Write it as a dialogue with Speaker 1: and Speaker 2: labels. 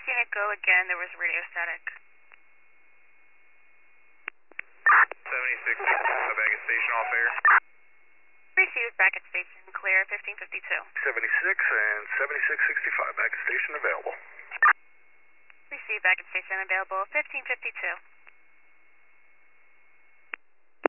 Speaker 1: unit, go again. There was radio static.
Speaker 2: 76, back at station, off air.
Speaker 1: Received, back at station, clear, 1552.
Speaker 3: 76 and 7665, back at station available.
Speaker 1: Received, back at station, available, 1552.